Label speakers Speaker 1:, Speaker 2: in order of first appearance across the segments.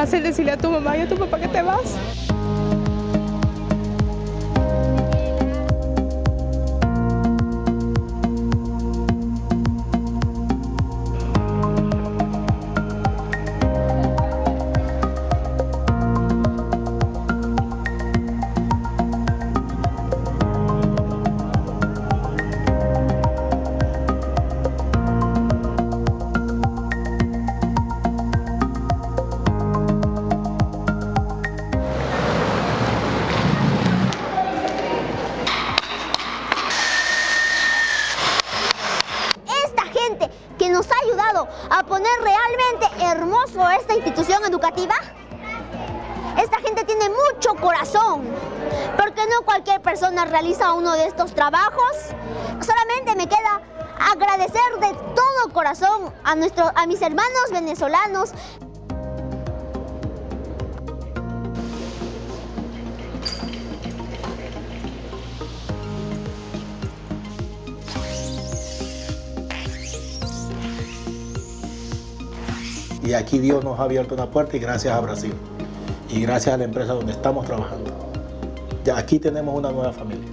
Speaker 1: hacer decirle a tu mamá y a tu papá que te vas.
Speaker 2: Que nos ha ayudado a poner realmente hermoso esta institución educativa. Esta gente tiene mucho corazón, porque no cualquier persona realiza uno de estos trabajos. Solamente me queda agradecer de todo corazón a mis hermanos venezolanos.
Speaker 3: Y aquí Dios nos ha abierto una puerta y gracias a Brasil. Y gracias a la empresa donde estamos trabajando. Ya aquí tenemos una nueva familia.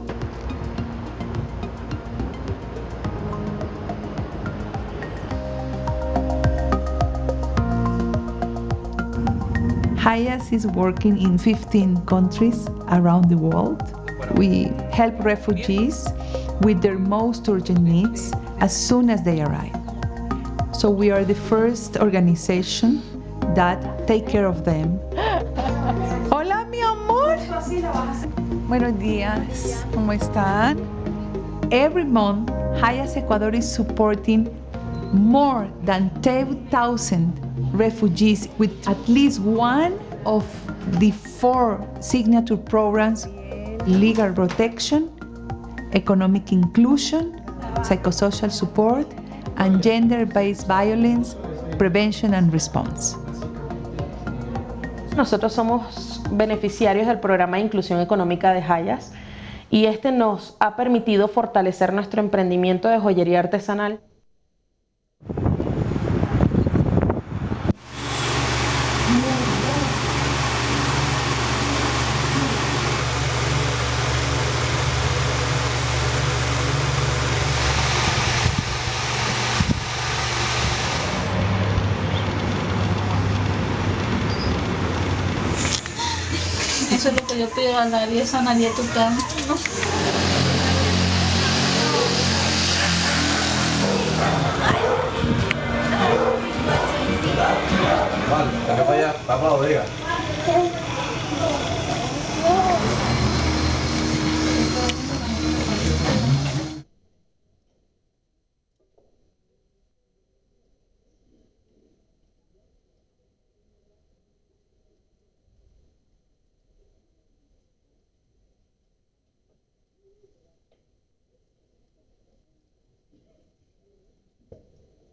Speaker 4: Hayas is working in 15 countries around the world. We help refugees with their most urgent needs as soon as they arrive. So we are the first organization that take care of them. Hola, mi amor. Buenos días. ¿Cómo están? Every month, Hayas Ecuador is supporting more than 10,000 refugees with at least one of the 4 signature programs: legal protection, economic inclusion, psychosocial support, and gender-based violence prevention and response.
Speaker 5: Nosotros somos beneficiarios del programa de inclusión económica de Hayas y este nos ha permitido fortalecer nuestro emprendimiento de joyería artesanal.
Speaker 6: Eso es lo que yo pido a nadie, es a nadie tocar, ¿no?
Speaker 7: Vale, para allá, papá, diga.